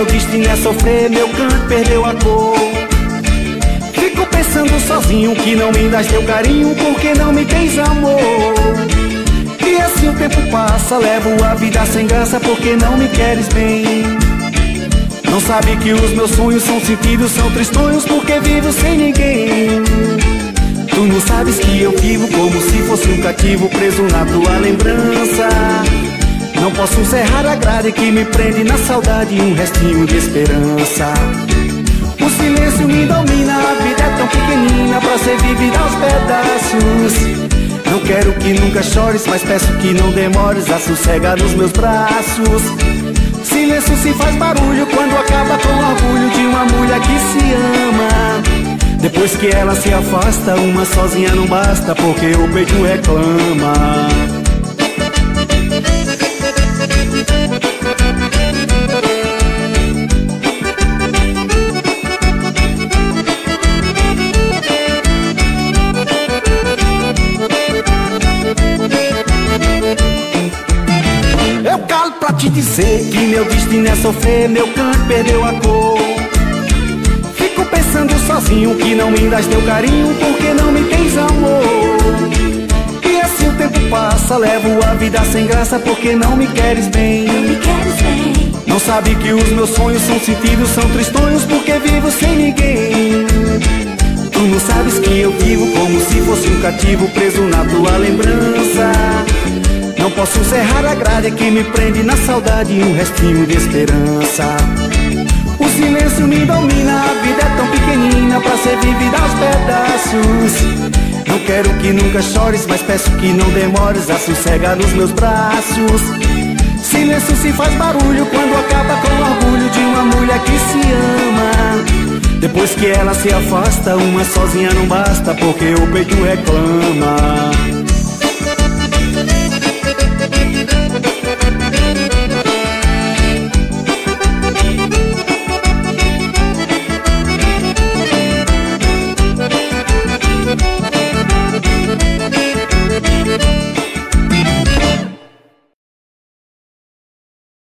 meu destino é sofrer, meu canto perdeu a cor. Fico pensando sozinho que não me dás teu carinho, porque não me tens amor. E assim o tempo passa, levo a vida sem graça, porque não me queres bem. Não sabe que os meus sonhos são sentidos, são tristonhos, porque vivo sem ninguém. Tu não sabes que eu vivo como se fosse um cativo, preso na tua lembrança. Não posso encerrar a grade que me prende na saudade, um restinho de esperança. O silêncio me domina, a vida é tão pequenina pra ser vivida aos pedaços. Não quero que nunca chores, mas peço que não demores a sossegar nos meus braços. Silêncio se faz barulho quando acaba com o orgulho de uma mulher que se ama. Depois que ela se afasta, uma sozinha não basta, porque o peito reclama. Eu calo pra te dizer que meu destino é sofrer, meu canto perdeu a cor. Fico pensando sozinho que não me dás teu carinho, porque não me tens amor. E assim o tempo passa, levo a vida sem graça, porque não me queres bem. Não sabe que os meus sonhos são sentidos, são tristonhos, porque vivo sem ninguém. Tu não sabes que eu vivo como se fosse um cativo, preso na tua lembrança. Não posso encerrar a grade que me prende na saudade, um restinho de esperança. O silêncio me domina, a vida é tão pequenina pra ser vivida aos pedaços. Não quero que nunca chores, mas peço que não demores a sossegar nos meus braços. Silêncio se faz barulho quando acaba com o orgulho de uma mulher que se ama. Depois que ela se afasta, uma sozinha não basta, porque o peito reclama.